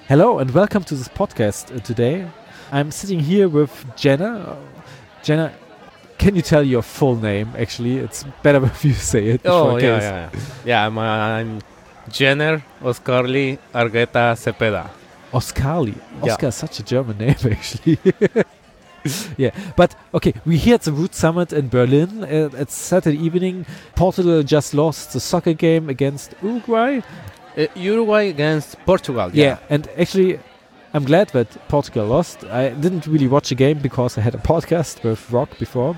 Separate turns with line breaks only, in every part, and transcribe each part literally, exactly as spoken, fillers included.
Hello and welcome to this podcast uh, today. I'm sitting here with Jenna. Uh, Jenna, can you tell your full name? Actually, it's better if you say it.
Oh,
before
yeah,
case.
yeah, yeah. Yeah, I'm, uh, I'm Jenner Oscarly Argueta Cepeda.
Oscarly.
Yeah.
Oscar is such a German name, actually. Yeah, but okay, we're here at the Root Summit in Berlin. Uh, it's Saturday evening. Portugal just lost the soccer game against Uruguay.
Uh, Uruguay against Portugal.
Yeah.
Yeah.
and actually, I'm glad that Portugal lost. I didn't really watch the game because I had a podcast with Rock before.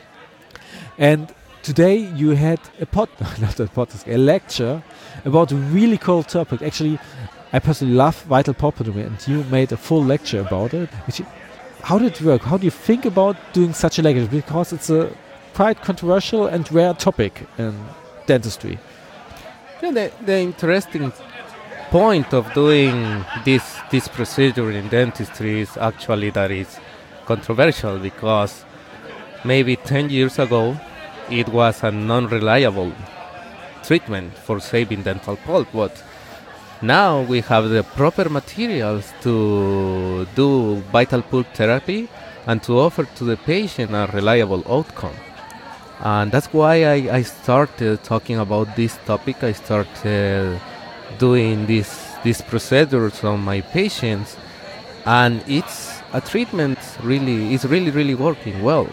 And today you had a pod, not a podcast, a lecture about a really cool topic. Actually, I personally love vital popotomy, and you made a full lecture about it. Which, how did it work? How do you think about doing such a lecture? Because it's a quite controversial and rare topic in dentistry.
Yeah, the, the interesting point of doing this this procedure in dentistry is actually that it's controversial because maybe ten years ago it was a non-reliable treatment for saving dental pulp, but now we have the proper materials to do vital pulp therapy and to offer to the patient a reliable outcome. And that's why I, I started talking about this topic. I started doing this these procedures on my patients, and it's a treatment really is really really working well.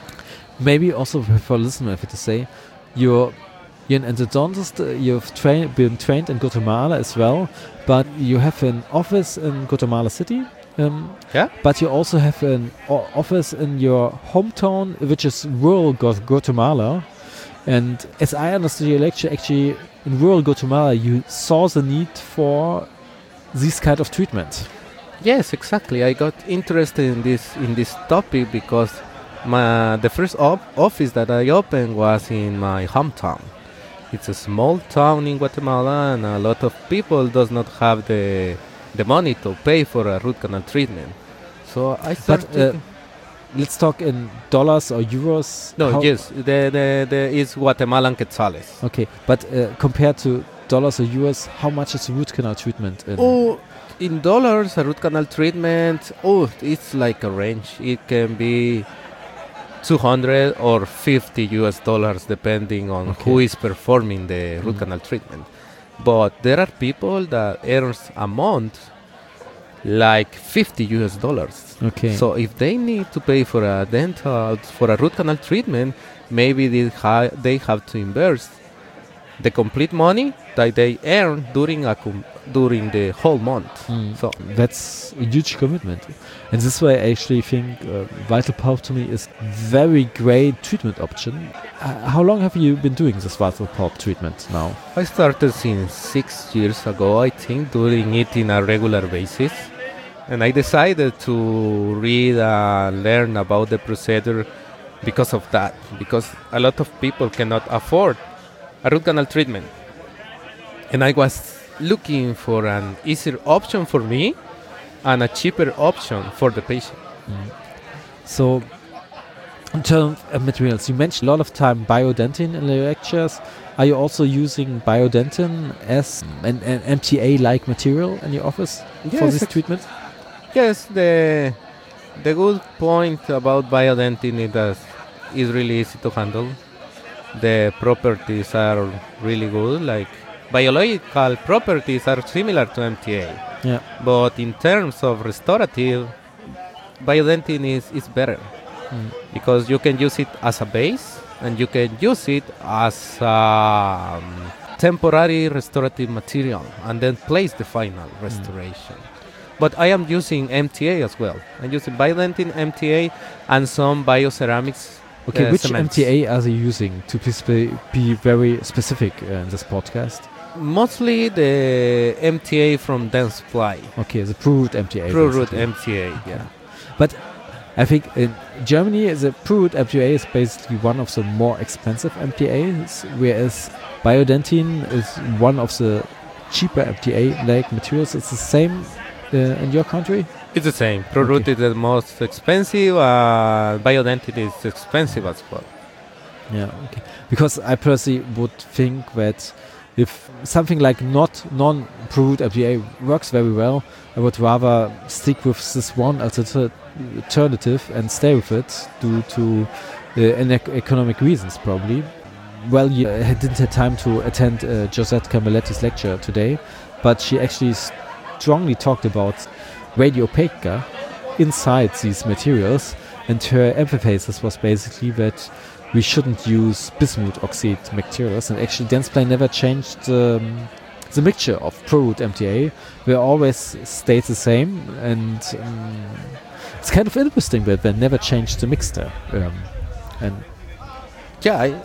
Maybe also for listeners to say, you're you're an endodontist. uh, You've trained, been trained in Guatemala as well, but you have an office in Guatemala City. Um,
Yeah?
But you also have an o- office in your hometown, which is rural Gu- Guatemala. And as I understood your lecture, actually in rural Guatemala, you saw the need for this kind of treatment.
Yes, exactly. I got interested in this in this topic because my the first op- office that I opened was in my hometown. It's a small town in Guatemala, and a lot of people does not have the the money to pay for a root canal treatment. So I started.
But uh, let's talk in dollars or euros.
no,
How-
yes, the the the is Guatemalan quetzales.
Okay, but uh, compared to dollars or euros, how much is root canal treatment? In
Oh, in dollars, a root canal treatment, oh, it's like a range. It can be two hundred or fifty U S dollars depending on
Okay.
who is performing the root
Mm.
canal treatment. But there are people that earns a month like fifty U S dollars.
Okay.
So if they need to pay for a dental, for a root canal treatment, maybe they, ha- they have to invest the complete money that they earn during a com- during the whole month.
Mm.
So
That's a huge commitment. And this way, I actually think uh, vital pulpotomy is very great treatment option. Uh, how long have you been doing this vital pulp treatment now?
I started since six years ago, I think, doing it in a regular basis. And I decided to read and learn about the procedure because of that. Because a lot of people cannot afford a root canal treatment. And I was looking for an easier option for me and a cheaper option for the patient.
So, in terms of materials, you mentioned a lot of time biodentin in the lectures. Are you also using biodentin as an, an M T A-like material in your office for
Yes,
this
ex-
treatment?
Yes, the the good point about biodentin is that it's really easy to handle. The properties are really good, like biological properties are similar to M T A.
Yeah.
But in terms of restorative, biodentin is, is better
Mm.
because you can use it as a base and you can use it as a um, temporary restorative material and then place the final restoration. But I am using M T A as well. I'm using biodentin, M T A, and some bioceramics.
Okay,
uh,
which
cements.
M T A are you using to be, spe- be very specific uh, in this podcast?
Mostly the M T A from Dentsply.
Okay, the Prude M T A.
ProRoot
basically.
M T A, yeah.
But I think in Germany, the Prude M T A is basically one of the more expensive M T As, whereas biodentin is one of the cheaper M T A-like materials. It's the same uh, in your country?
It's the same. ProRoot
Okay.
is the most expensive. Uh, biodentin is expensive as well.
Yeah, okay. Because I personally would think that if something like not non-proved M T A works very well, I would rather stick with this one alter- alternative and stay with it due to uh, an ec- economic reasons probably. Well, you uh, didn't have time to attend uh, Josette Carmeletti's lecture today, but she actually strongly talked about radiopaca inside these materials, and her emphasis was basically that we shouldn't use bismuth oxide materials, and actually Densplane never changed um, the mixture of Pro-Root M T A. They always stayed the same, and um, it's kind of interesting that they never changed the mixture. Um, and
Yeah, I,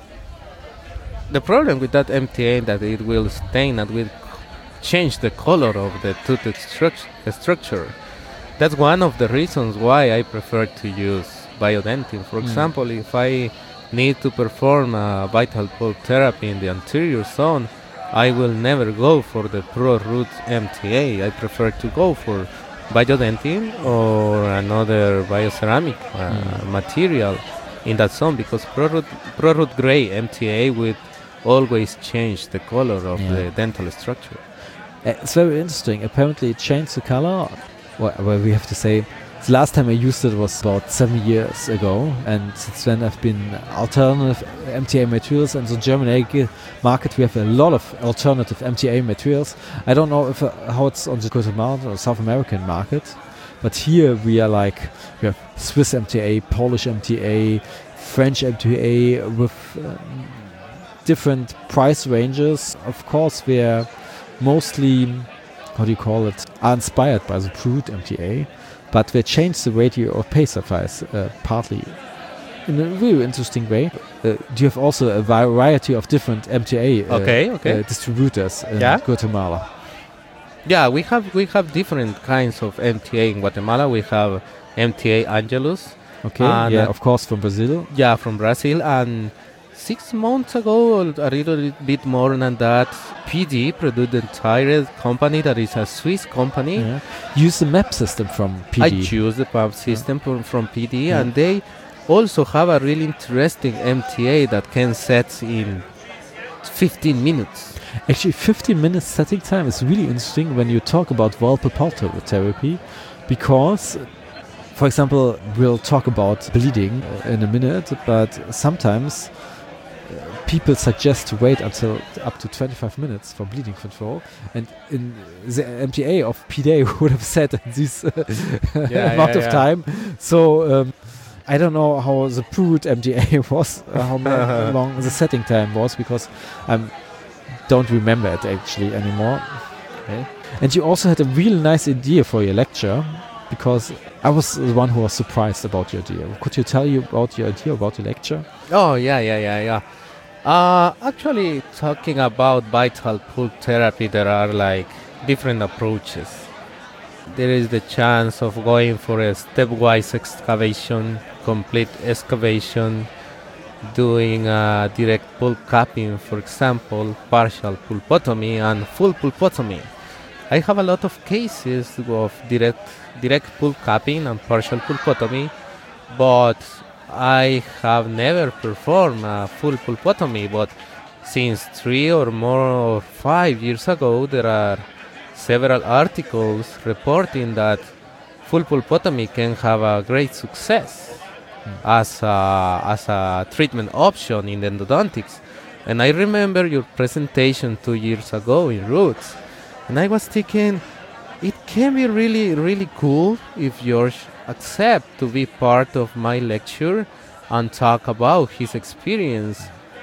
the problem with that M T A that it will stain and will change the color of the tooth struct- structure. That's one of the reasons why I prefer to use biodentin. For
Mm.
example, if I need to perform a vital pulp therapy in the anterior zone, I will never go for the Pro-Root M T A. I prefer to go for biodentin or another bioceramic uh,
Mm.
material in that zone, because Pro-Root, Pro-Root gray M T A would always change the color of
Yeah.
the dental structure.
Uh, it's very interesting. Apparently, it changed the color. Well, well, we have to say, the last time I used it was about seven years ago, and since then I've been alternative M T A materials. And the German A G market, we have a lot of alternative M T A materials. I don't know if uh, how it's on the Guatemalan or South American market, but here we are like we have Swiss M T A, Polish M T A, French M T A with um, different price ranges. Of course, we're mostly, how do you call it, are inspired by the Pro-Root M T A, but they changed the radio of pay surface uh, partly in a really interesting way. Uh, do you have also a variety of different M T A uh,
Okay, okay.
uh, distributors in
Yeah.
Guatemala?
Yeah, we have we have different kinds of M T A in Guatemala. We have M T A Angelus,
Okay,
And,
yeah,
uh,
of course from Brazil.
yeah, from Brazil, and six months ago, or a little bit more than that, P D produced the entire company that is a Swiss company.
Yeah. Use the map system from P D.
I choose the pump system from, from P D,
Yeah.
and they also have a really interesting M T A that can set in fifteen minutes.
Actually, fifteen minutes setting time is really interesting when you talk about Volpapalto therapy, because, for example, we'll talk about bleeding uh, in a minute, but sometimes uh, people suggest to wait until up to twenty-five minutes for bleeding control, and in the M T A of P D A would have said this uh,
Yeah,
amount
yeah,
of
yeah.
time. So um, I don't know how the Pro-Root M T A was, uh, how ma- long the setting time was, because I don't remember it actually anymore.
Okay.
And you also had a really nice idea for your lecture, because I was the one who was surprised about your idea. Could you tell you about your idea about the lecture?
Oh, yeah, yeah, yeah, yeah. Uh, actually, talking about vital pulp therapy, there are like different approaches. There is the chance of going for a stepwise excavation, complete excavation, doing a direct pulp capping, for example, partial pulpotomy and full pulpotomy. I have a lot of cases of direct direct pulp capping and partial pulpotomy, but I have never performed a full pulpotomy. But since three or more or five years ago, there are several articles reporting that full pulpotomy can have a great success as a, as a treatment option in endodontics. And I remember your presentation two years ago in Roots, and I was thinking it can be really, really cool if George accept to be part of my lecture and talk about his experience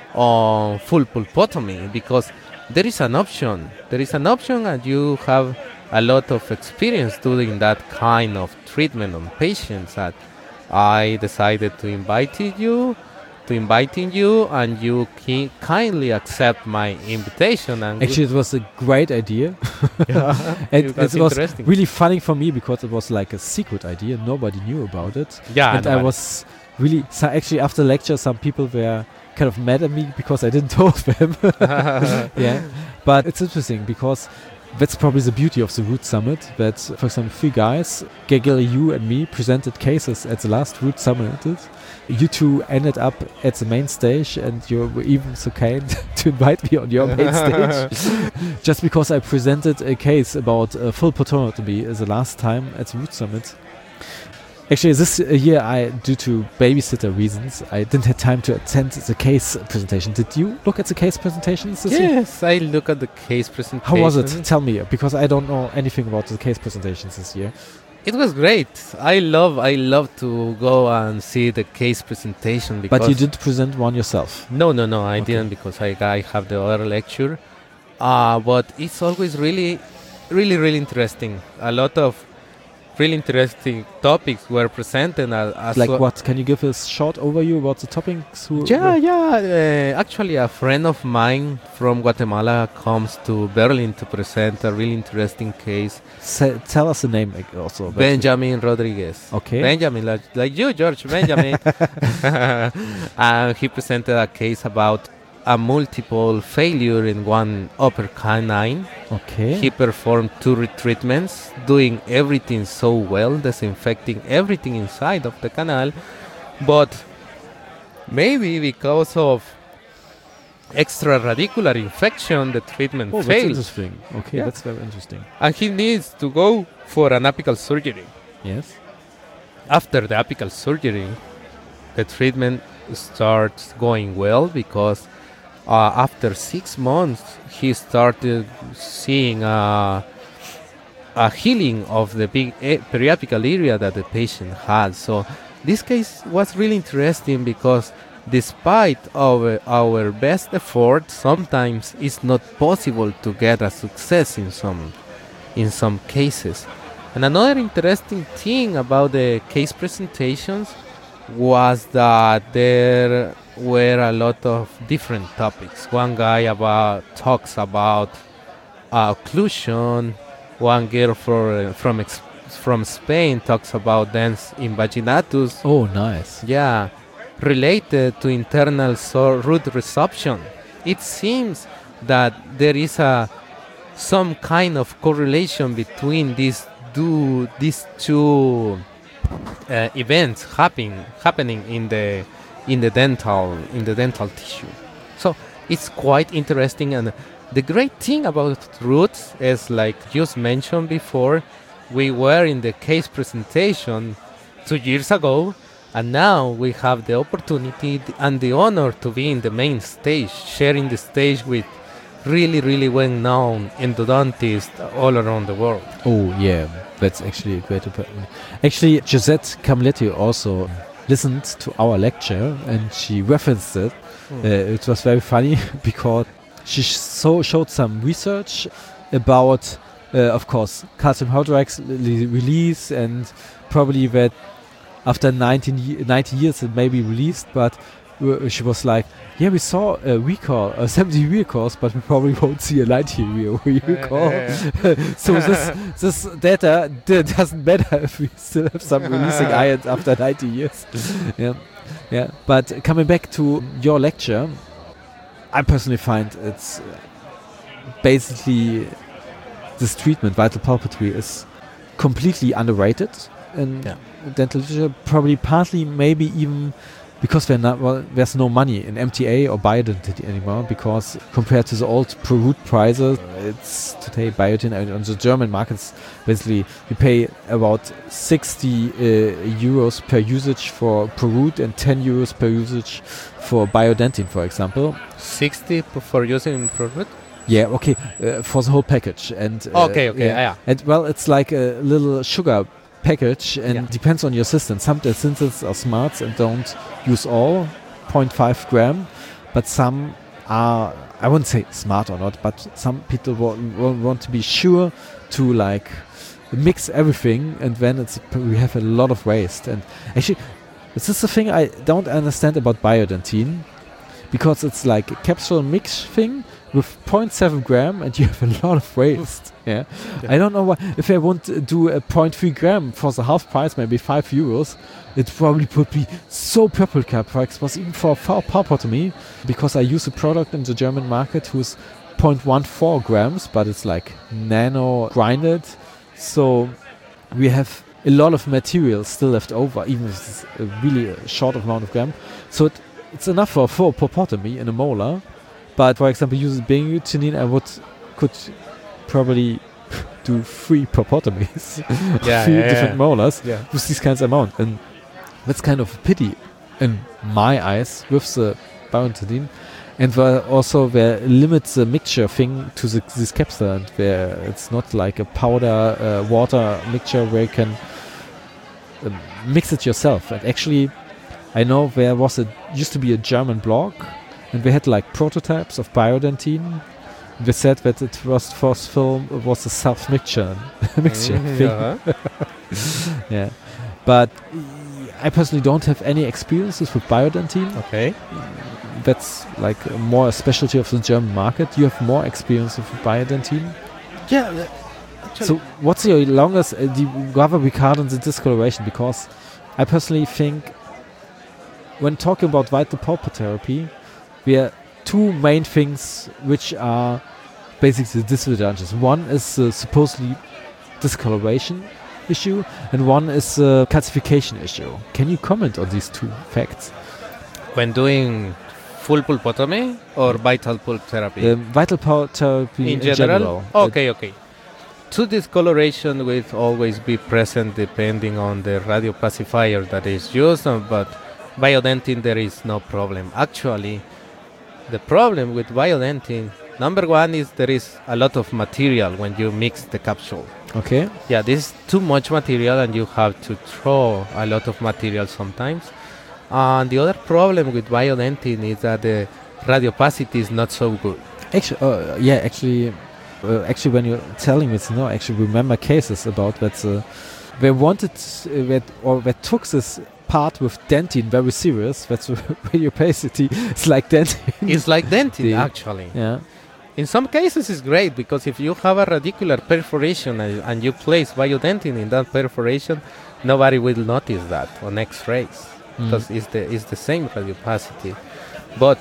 on full pulpotomy, because there is an option. There is an option, and you have a lot of experience doing that kind of treatment on patients. That I decided to invite you, to inviting you, and you ki- kindly accept my invitation. And
Actually, it was a great idea.
yeah,
And
it was
it was
interesting.
really funny for me because it was like a secret idea. Nobody knew about it.
yeah,
and I
nobody-
was really, so actually after lecture, some people were kind of mad at me because I didn't tell them. Yeah, but it's interesting because that's probably the beauty of the Root Summit, that, for example, three guys, Gegel, you and me, presented cases at the last Root Summit. You two ended up at the main stage, and you were even so kind to invite me on your main stage. Just because I presented a case about uh, full protonomy the last time at the Root Summit. Actually, this year, I, due to babysitter reasons, I didn't have time to attend the case presentation. Did you look at the case presentations this year?
Yes, I look at the case presentation.
How was it? Tell me, because I don't know anything about the case presentations this year.
It was great. I love, I love to go and see the case presentation. Because
But you didn't present one yourself?
No, no, no, I
Okay.
didn't, because I, I have the other lecture. Uh, but it's always really, really, really interesting. A lot of really interesting topics were presented. Uh, as
Like
well.
what? Can you give us a short overview about the topics? Who
Yeah, yeah. Uh, actually, a friend of mine from Guatemala comes to Berlin to present a really interesting case.
Say, tell us the name ag- also. but-
Benjamin Rodriguez.
Okay.
Benjamin, like, like you, George, Benjamin. And he presented a case about a multiple failure in one upper canine.
Okay.
He performed two retreatments, doing everything so well, disinfecting everything inside of the canal. But maybe because of extraradicular infection, the treatment
Oh, that's
failed.
interesting. Okay,
Yeah.
that's very interesting.
And he needs to go for an apical surgery.
Yes.
After the apical surgery, the treatment starts going well because uh, after six months, he started seeing uh, a healing of the big a- periapical area that the patient had. So this case was really interesting because despite our, our best effort, sometimes it's not possible to get a success in some in some cases. And another interesting thing about the case presentations was that there were a lot of different topics. One guy about talks about uh, occlusion. One girl for, from ex- from Spain talks about dens invaginatus.
Oh, nice.
Yeah, related to internal so- root resorption. It seems that there is a some kind of correlation between these two these two uh, events happening happening in the in the dental in the dental tissue. So it's quite interesting, and the great thing about roots is, like just mentioned before, we were in the case presentation two years ago, and now we have the opportunity and the honor to be in the main stage, sharing the stage with really, really well-known endodontists all around the world.
Oh, yeah. That's actually a great opportunity. Actually, Josette Camletti also listened to our lecture and she referenced it. Uh, it was very funny because she sh- so showed some research about, uh, of course, calcium hydroxide le- release, and probably that after nineteen ye- ninety years it may be released, but uh, she was like, yeah, we saw a recall, a seventy recalls, but we probably won't see a ninety re- recall. So this this data d- doesn't matter if we still have some releasing ions after ninety years. Yeah, yeah. But coming back to your lecture, I personally find it's uh, basically this treatment, vital pulpitory, is completely underrated in
Yeah.
dental literature. Probably partly, maybe even because we're not, well, there's no money in M T A or biodentity anymore, because compared to the old per root prices, it's today biotin and on the German markets, basically you pay about sixty uh, euros per usage for per root and ten euros per usage for biodentin, for example.
sixty p- for using product?
Yeah, okay, uh, for the whole package. And uh,
Okay, okay, yeah.
and well, it's like a little sugar package, and
Yeah.
depends on your system. Some the synthesis are smart and don't use all zero point five gram, but some are, I wouldn't say smart or not, but some people wa- wa- want to be sure to like mix everything, and then it's we have a lot of waste. And actually, this is the thing I don't understand about biodentin, because it's like a capsule mix thing with zero point seven gram, and you have a lot of waste. Yeah.
Yeah.
I don't know why. If I want to do a zero point three gram for the half price, maybe five euros, it probably would be so purple cap price was even for for pulpotomy, because I use a product in the German market who's zero point one four grams, but it's like nano grinded. So we have a lot of material still left over, even if it's a really a short amount of gram. So it, it's enough for four popotomy in a molar. But for example, using bingutinin, I would could probably do three popotomies,
Yeah,
three
yeah,
different
yeah.
molars
Yeah.
with these kinds of amount, and that's kind of a pity in my eyes with the biotinidine, and where also where limits the mixture thing to the, this capsule, and where it's not like a powder uh, water mixture where you can um, mix it yourself. And actually, I know there was a used to be a German blog, and we had like prototypes of biodentine. They said that it was first film it was a self mixture mixture
Mhm,
thing.
uh-huh.
Yeah, but I personally don't have any experiences with biodentine.
Okay.
That's like a more a specialty of the German market. You have more experience with biodentine.
Yeah. uh, Actually,
So what's your longest, uh, the rather regarding the discoloration? Because I personally think when talking about vital pulp therapy, we are two main things which are basically the disadvantages. One is the supposedly discoloration issue, and one is the calcification issue. Can you comment on these two facts?
when doing full pulpotomy or vital pulp therapy?
Um, vital pulp therapy
in,
in,
general?
Uh,
Okay, okay. Two discoloration will always be present depending on the radiopacifier that is used, uh, but biodentine there is no problem. Actually, the problem with biodentine, number one is there is a lot of material when you mix the capsule.
okay.
Yeah, this is too much material and you have to throw a lot of material sometimes. And the other problem with biodentine is that the radiopacity is not so good.
Actually, uh, yeah, actually, uh, actually, when you're telling me, it's no, I actually remember cases about that. Uh, they wanted, uh, that, or they took this part with dentine very serious. That's radiopacity. It's like dentine.
It's like dentine,
The-
actually.
yeah.
In some cases, it's great because if you have a radicular perforation and, and you place biodentine in that perforation, nobody will notice that on X-rays
Mm.
because it's the it's the same radiopacity. But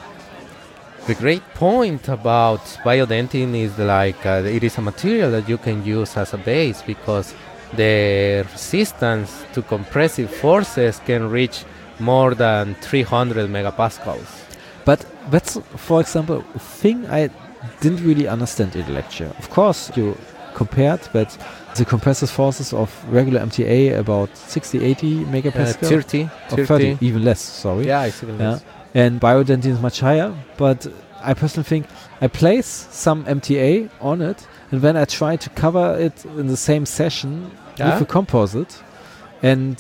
the great point about biodentine is like uh, it is a material that you can use as a base because the resistance to compressive forces can reach more than three hundred megapascals.
But that's, for example, a thing I didn't really understand in the lecture. Of course, you compared that the compressive forces of regular M T A about sixty, eighty
Uh,
megapascal.
thirty,
or thirty, even less, sorry.
Yeah, it's even
Yeah.
less.
And biodentine is much higher, but I personally think I place some M T A on it, and then I try to cover it in the same session
Yeah.
with a composite, and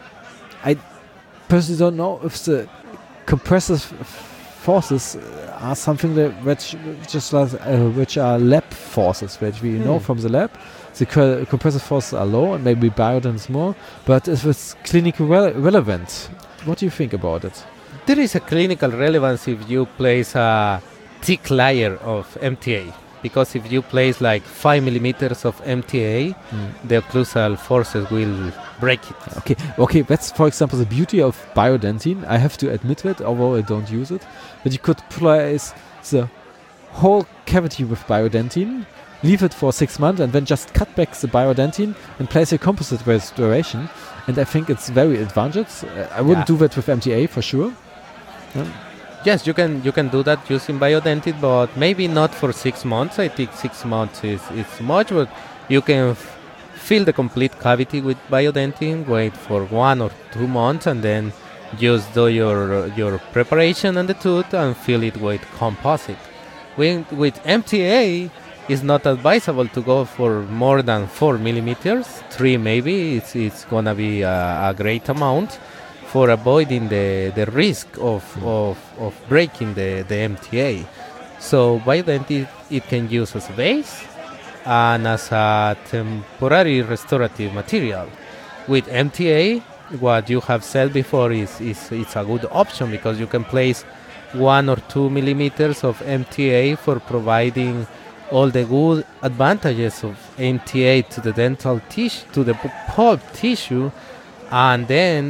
I personally don't know if the compressive forces are something that which just like, uh, which are lab forces, which we know
Hmm.
from the lab. The co- compressive forces are low, and maybe biodentine is more, but if it's clinically re- relevant, what do you think about it?
There is a clinical relevance if you place a thick layer of M T A, because if you place like five millimeters of M T A, the occlusal forces will break it.
Okay, okay, that's for example the beauty of biodentine. I have to admit it, although I don't use it. But you could place the whole cavity with biodentine, leave it for six months, and then just cut back the biodentine and place a composite restoration. And I think it's very advantageous. Uh, I wouldn't
Yeah.
do that with M T A for sure.
Yes, you can you can do that using biodentine, but maybe not for six months. I think six months is it's much, but you can f- fill the complete cavity with biodentine. Wait for one or two months, and then just do your your preparation on the tooth and fill it with composite. With with M T A, it's not advisable to go for more than four millimeters. Three maybe it's it's gonna be a, a great amount for avoiding the, the risk of, of, of breaking the, the M T A. So biodentine it can use as a base and as a temporary restorative material. With M T A, what you have said before is, is it's a good option because you can place one or two millimeters of M T A for providing all the good advantages of M T A to the dental tissue, to the pu- pulp tissue, and then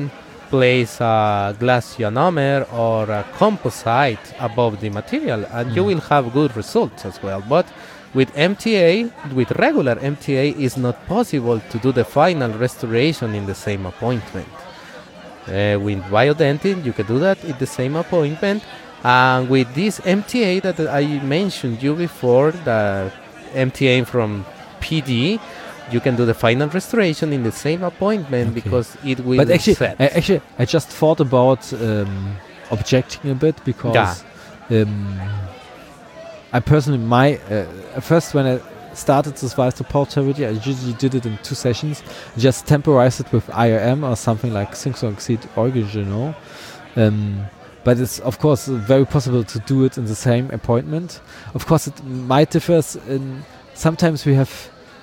place a glass ionomer or a composite above the material, and mm. you will have good results as well. But with M T A, with regular M T A, it's not possible to do the final restoration in the same appointment. Uh, with Biodentin, you can do that in the same appointment. And with this M T A that I mentioned you before, the M T A from P D, you can do the final restoration in the same appointment, okay. because it will
But actually,
set.
I, actually, I just thought about um, objecting a bit because yeah. um, I personally, my uh, first when I started this Vice portability, I usually did it in two sessions. Just temporize it with I R M or something like zinc oxide original. Um, but it's of course very possible to do it in the same appointment. Of course, it might differ. In sometimes we have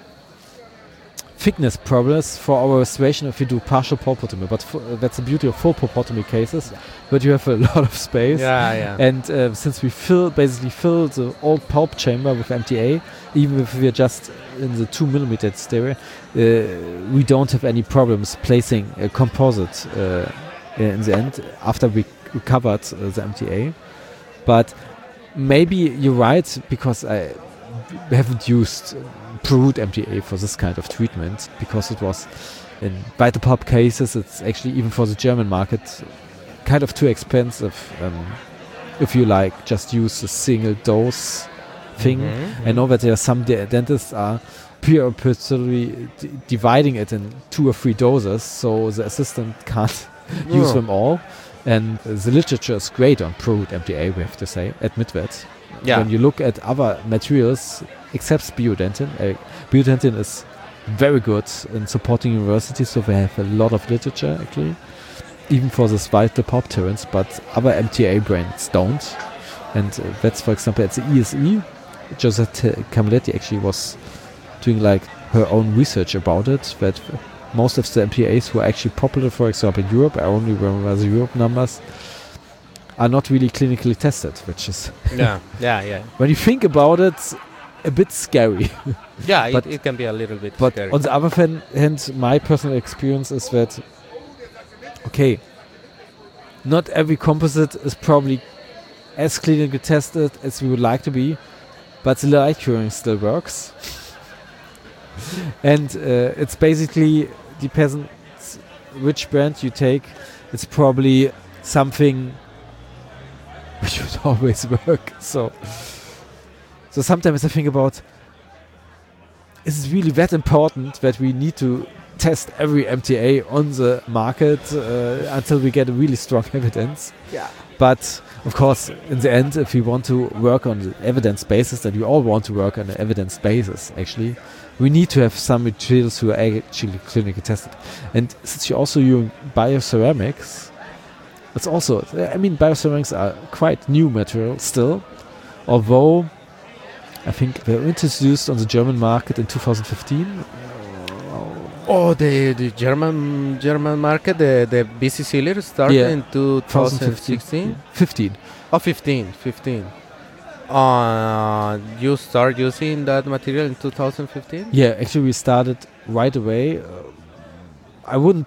thickness problems for our restoration if you do partial pulpotomy, but f- uh, that's the beauty of full pulpotomy cases, but you have a lot of space.
Yeah, yeah.
And uh, since we fill basically fill the old pulp chamber with M T A, even if we're just in the two millimeter stereo, uh, we don't have any problems placing a composite uh, in the end after we recovered uh, the M T A. But maybe you're right, because I haven't used Prude M T A for this kind of treatment, because it was in Vitapulp cases, it's actually even for the German market kind of too expensive um, if you like just use a single dose thing. Mm-hmm. I know that there are some de- dentists are purposely d- dividing it in two or three doses, so the assistant can't oh. use them all. And uh, the literature is great on Prude M T A, we have to say, admit that. Yeah. When you look at other materials, except Biodentin, uh, Biodentin is very good in supporting universities, so they have a lot of literature actually, even for the vital pulp terrains, but other M T A brands don't. And uh, that's, for example, at the E S E, Giuseppe Camilletti actually was doing like her own research about it, that most of the M T As who are actually popular, for example, in Europe, I only remember the Europe numbers, are not really clinically tested, which is
yeah, yeah, yeah.
when you think about it, a bit scary.
Yeah,
but
it, it can be a little bit
but
scary.
on the other fan, hand, my personal experience is that, okay, not every composite is probably as clinically tested as we would like to be, but the light curing still works. And uh, it's basically depends which brand you take. It's probably something which would always work. So, so sometimes I think about, is it really that important that we need to test every M T A on the market uh, until we get a really strong evidence?
Yeah.
But of course, in the end, if we want to work on the evidence basis, that we all want to work on an evidence basis, actually, we need to have some materials who are actually clinically tested. And since you're also using bioceramics, it's also, I mean, bioceramics are quite new material still, although I think they were introduced on the German market in two thousand fifteen.
Oh, the the German German market, the the B C Sealer started
yeah.
in two thousand sixteen?
fifteen.
Oh, fifteen, fifteen. Uh, you start using that material in two thousand fifteen?
Yeah, actually we started right away. Uh, I wouldn't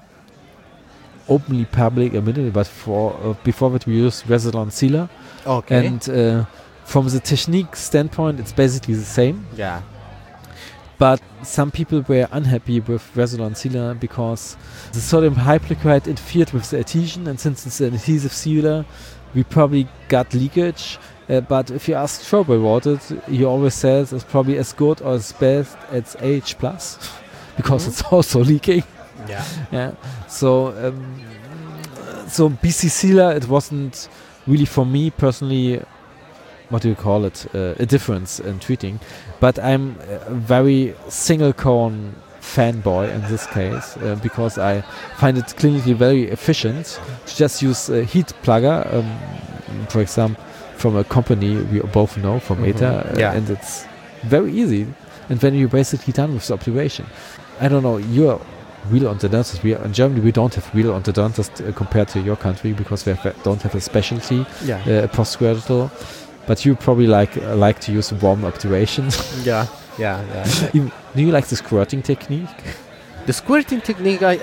openly public immediately, but for uh, before that we used Resilon sealer.
Okay.
And uh, from the technique standpoint, it's basically the same.
Yeah.
But some people were unhappy with Resilon sealer because the sodium hypochlorite interfered with the adhesion, and since it's an adhesive sealer, we probably got leakage. Uh, but if you ask Schrober about it, he always says it's probably as good or as best as H plus because mm-hmm. it's also leaking.
Yeah.
Yeah. So, um, so B C sealer, it wasn't really for me personally. What do you call it? Uh, a difference in treating, but I'm a very single cone fanboy in this case uh, because I find it clinically very efficient to just use a heat plugger, um, for example, from a company we both know, from
mm-hmm.
Meta, uh,
yeah.
and it's very easy. And then you're basically done with the observation. I don't know, you're real endodontist. We are, in Germany, we don't have real endodontist uh, compared to your country because we have, don't have a specialty,
yeah.
uh, postgraduate. But you probably like uh, like to use warm obturations.
yeah, yeah, yeah.
Do you like the squirting technique?
The squirting technique, I, I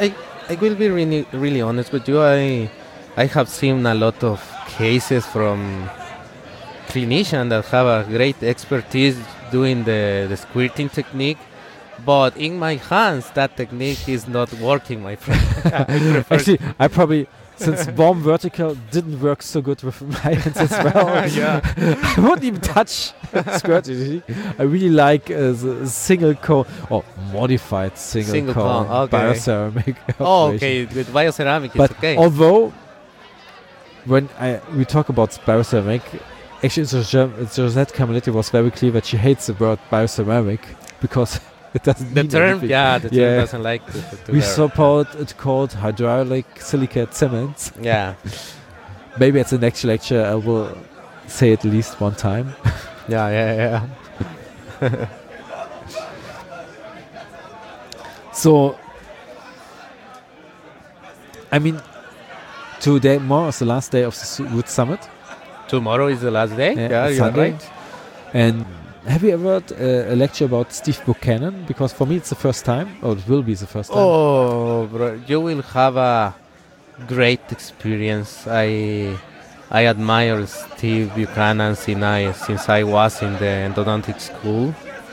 I will be really, really honest with you. I, I have seen a lot of cases from clinicians that have a great expertise doing the, the squirting technique, but in my hands, that technique is not working, my friend. I
Actually, I probably, since warm vertical didn't work so good with my hands as well,
Yeah.
I wouldn't even touch squirting. I really like uh, the single cone or modified single,
Single
cone,
cone, okay.
bioceramic.
Oh,
operation.
okay. With bioceramic, it's
But
okay.
although when I we talk about bioceramic, actually Josette Josette Camilletti was very clear that she hates the word bioceramic because it doesn't
The
mean
term,
anything.
yeah, the term
Yeah.
doesn't like to, to
We
her.
support it called hydraulic silicate cement.
Yeah,
Maybe at the next lecture I will say it at least one time.
yeah, yeah, yeah.
So, I mean, today more is the last day of the Su- Root Summit,
Tomorrow is the last day.
Yeah,
Yeah, you're
Sunday.
right.
and have you ever heard uh, a lecture about Steve Buchanan? Because for me it's the first time, or it will be the first time.
Oh, bro, you will have a great experience. I I admire Steve Buchanan since I, since I was in the endodontic school.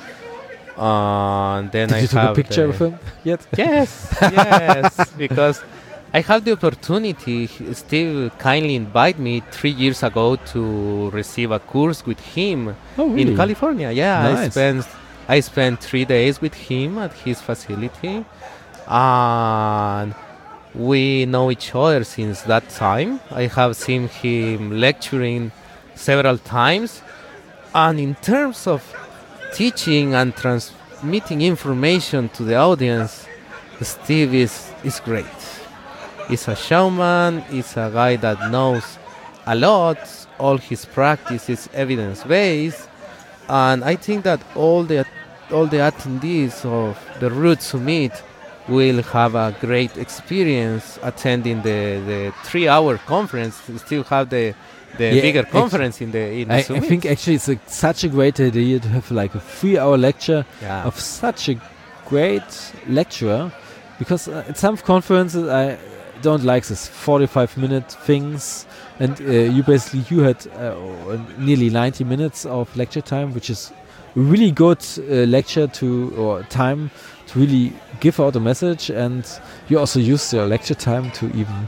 Uh, and then
Did
I
you take
have
a picture
the-
of him yet?
Yes, yes, because I have the opportunity. Steve kindly invited me three years ago to receive a course with him
Oh, really?
in California. Yeah, I
Nice.
spent I spent three days with him at his facility, and we know each other since that time. I have seen him lecturing several times, and in terms of teaching and transmitting information to the audience, Steve is, is great. He's a showman, he's a guy that knows a lot, all his practice is evidence-based, and I think that all the all the attendees of the Root Summit will have a great experience attending the, the three-hour conference. We still have the the
Yeah,
bigger
ex-
conference in the in the
I, I
Summit.
think actually it's a, such a great idea to have like a three-hour lecture
yeah.
of such a great lecturer, because uh, at some conferences I don't like this forty-five minute things, and uh, you basically you had uh, nearly ninety minutes of lecture time, which is a really good uh, lecture to or time to really give out a message, and you also use your lecture time to even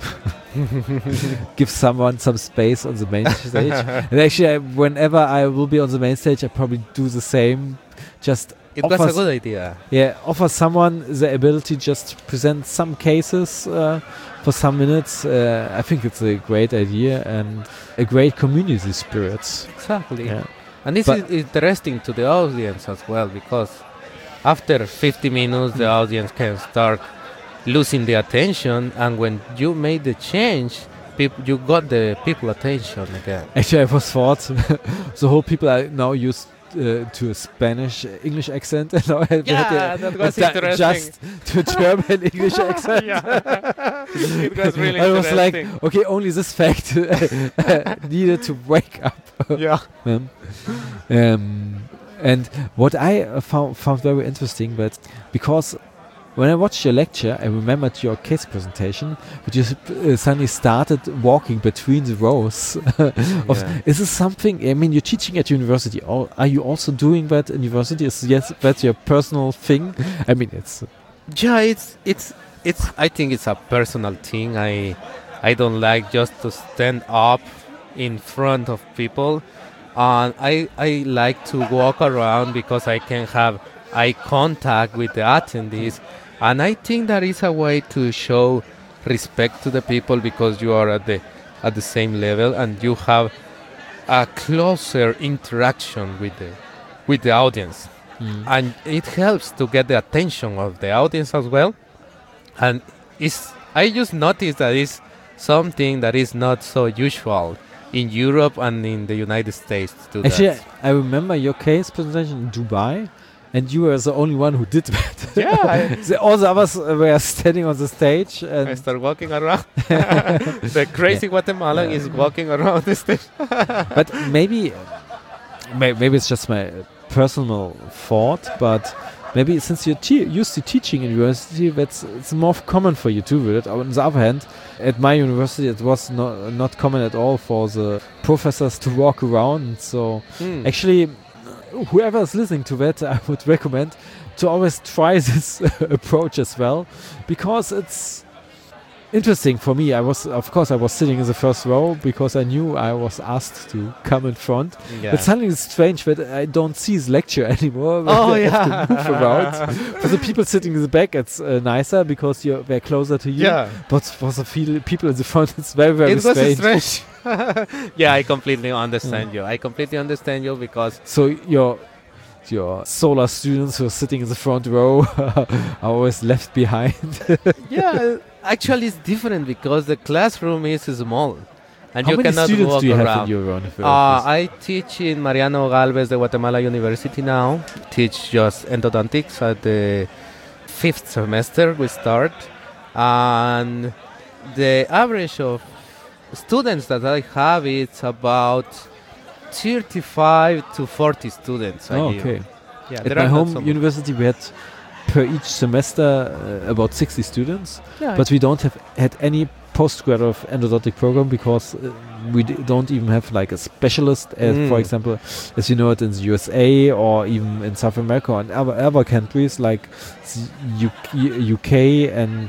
give someone some space on the main stage. And actually, I, whenever I will be on the main stage, I probably do the same. Just
It was a
offers-
good idea.
yeah, offer someone the ability just to present some cases uh, for some minutes. Uh, I think it's a great idea and a great community spirit.
Exactly.
Yeah.
And this
But-
is interesting to the audience as well, because after fifty minutes the audience can start losing the attention, and when you made the change, peop- you got the people attention again.
Actually, I was thought the whole people are now used uh, to a Spanish uh, English accent, and now I had
Yeah,
a-
that
a
was
di-
interesting.
just to German English accent.
It was really
I was like,
interesting.
okay, only this fact needed to wake up.
Yeah.
Um, um, and what I uh, found found very interesting, but because when I watched your lecture, I remembered your case presentation, but you s- uh, suddenly started walking between the rows. of,
Yeah.
Is this something? I mean, you're teaching at university. Or are you also doing that at university? Is yes, that's your personal thing? I mean, it's
Yeah, it's it's it's. I think it's a personal thing. I I don't like just to stand up in front of people, and I I like to walk around because I can have eye contact with the attendees, and I think that is a way to show respect to the people, because you are at the at the same level and you have a closer interaction with the with the audience. And it helps to get the attention of the audience as well. And it's, I just noticed that it's something that is not so usual in Europe and in the United States to do
actually.
that.
I remember your case presentation in Dubai, and you were the only one who did that.
Yeah, I,
the, all the others uh, were standing on the stage, and
I start walking around. The crazy Guatemalan
Yeah.
is walking around the stage.
but maybe may, maybe it's just my personal thought, but maybe since you're te- used to teaching in university, that's it's more common for you to do it. On the other hand, at my university, it was not not common at all for the professors to walk around. So
Mm.
actually, whoever is listening to that, I would recommend to always try this approach as well, because it's interesting for me. I was, of course, I was sitting in the first row because I knew I was asked to come in front.
Yeah.
But suddenly it's strange that I don't see the lecture anymore. when
Oh,
I have
yeah.
to move around. For the people sitting in the back, it's uh, nicer because you're they're closer to you.
Yeah.
But for the feel, people in the front, it's very very
It was
strange.
strange. Yeah, I completely understand you. I completely understand you because
So your your solar students who are sitting in the front row are always left behind.
yeah, actually it's different because the classroom is small and
How
you
many
cannot
students
walk
do you have
around.
in your university?
Uh, I teach in Mariano Galvez de Guatemala University now. Teach just endodontics at the fifth semester we start. And the average of students that I have is about thirty-five to forty students a
Oh,
year.
okay.
Yeah,
At
there
my
are not
home
so many.
university, we had per each semester uh, about sixty students,
Yeah,
but we don't have had any postgraduate endodontic program because uh, we d- don't even have like a specialist, as for
Mm.
example, as you know it in the U S A or even in South America and other, other countries like the U K, and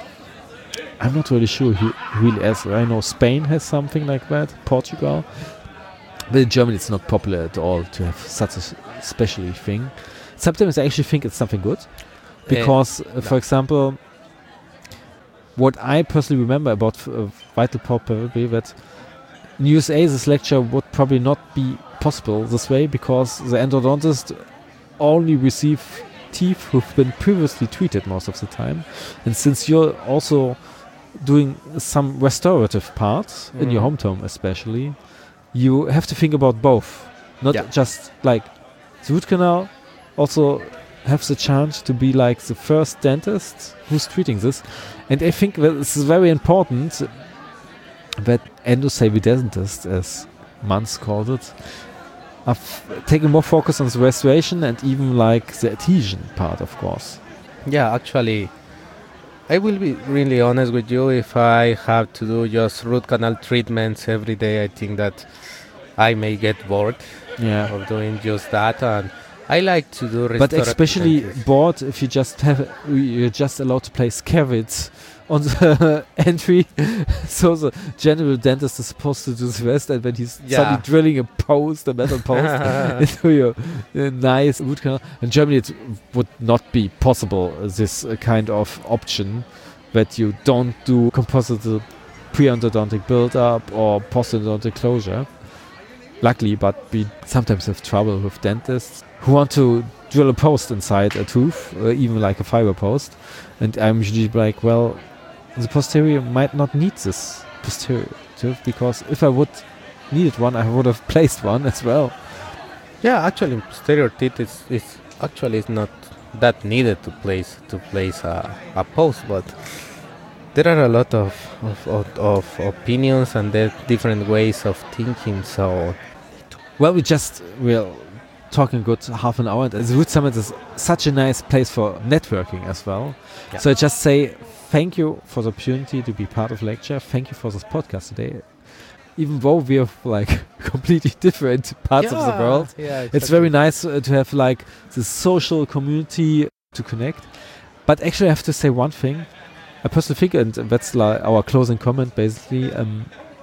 I'm not really sure who really has. I know Spain has something like that, Portugal. But in Germany, it's not popular at all to have such a s- special thing. Sometimes I actually think it's something good, because, uh, for example, what I personally remember about f- uh, Vital Pop probably that in U S A this lecture would probably not be possible this way because the endodontist only receive teeth who've been previously treated most of the time, and since you're also doing some restorative parts in your
Mm.
hometown especially, you have to think about both, not
Yeah.
just like the root canal. Also have the chance to be like the first dentist who's treating this, and I think that this is very important that endosavvy dentists, as Mans called it, are f- taking more focus on the restoration and even like the adhesion part, of course.
Yeah, actually, I will be really honest with you. If I have to do just root canal treatments every day, I think that I may get bored
Yeah.
of doing just that. And I like to do
But
restorative
especially
dentistry.
bored if you just have you're just allowed to place cavities on the entry, so the general dentist is supposed to do the rest, and when he's
Yeah.
suddenly drilling a post, a metal post, into your uh, nice root canal. In Germany, it would not be possible, uh, this uh, kind of option, that you don't do composite pre-endodontic build-up or post-endodontic closure. Luckily, but we sometimes have trouble with dentists who want to drill a post inside a tooth, uh, even like a fiber post. And I'm usually like, well, the posterior might not need this posterior tooth, because if I would needed one, I would have placed one as well.
Yeah, actually, posterior teeth is, is actually is not that needed to place to place a, a post, but there are a lot of of, of, of opinions and there different ways of thinking. So
Well, we just we're talking good half an hour, and the Root Summit is such a nice place for networking as well.
Yeah.
So I just say thank you for the opportunity to be part of lecture. Thank you for this podcast today. Even though we have like completely different parts of the world,
Yeah,
it's very nice uh, to have like the social community to connect. But actually, I have to say one thing. I personally think, and that's like our closing comment basically, um,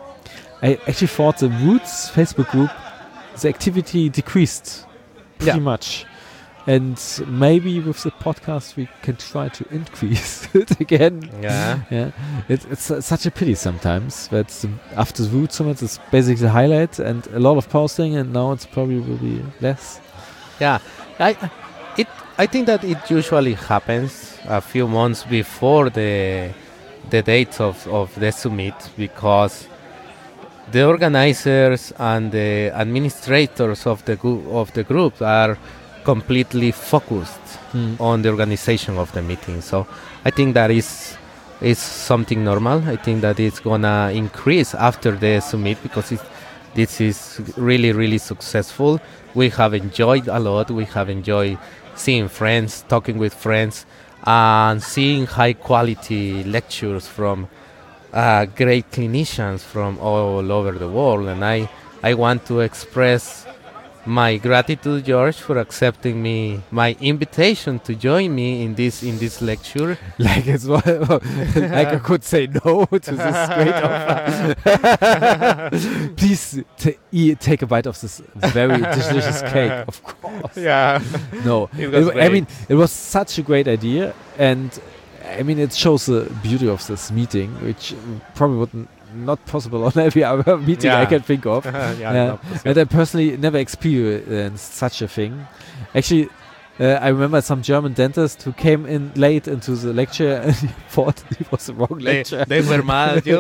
I actually thought the Roots Facebook group, the activity decreased pretty
Yeah.
much. And maybe with the podcast we can try to increase it again.
Yeah.
Yeah, it, it's uh, such a pity sometimes that the, after the Root Summit it's basically the highlight and a lot of posting, and now it's probably will be less.
Yeah, I it I think that it usually happens a few months before the the date of, of the summit, because the organizers and the administrators of the gu- of the group are completely focused
Mm.
on the organization of the meeting. So I think that is is something normal. I think that it's gonna increase after the summit because it, this is really really successful. We have enjoyed a lot. We have enjoyed seeing friends, talking with friends, and seeing high quality lectures from uh, great clinicians from all over the world. And I, I want to express my gratitude, George, for accepting me my invitation to join me in this in this lecture.
Like it's well, like I could say no to this great offer. Please t- eat, take a bite of this very delicious cake. Of course.
Yeah.
No,
It was
It- I
great.
mean it was such a great idea, and I mean it shows the beauty of this meeting, which probably wouldn't not possible on every other meeting I
Yeah.
can think of.
yeah,
Yeah.
no, for sure.
And I personally never experienced such a thing. Actually, uh, I remember some German dentist who came in late into the lecture and he thought it was the wrong
they,
lecture.
they were mad at you.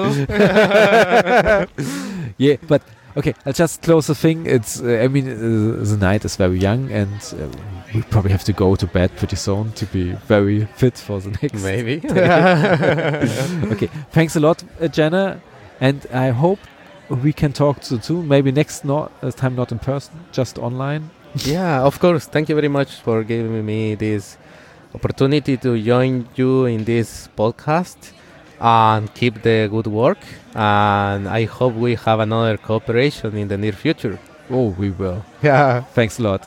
Yeah, but okay, I'll just close the thing. It's, uh, I mean, uh, the night is very young and uh, we probably have to go to bed pretty soon to be very fit for the next.
Maybe.
Okay, thanks a lot, uh, Jenna, and I hope we can talk to soon. Maybe next no- uh, time not in person, just online.
Yeah, of course. Thank you very much for giving me this opportunity to join you in this podcast and keep the good work. And I hope we have another cooperation in the near future.
Oh, we will.
Yeah.
Thanks a lot.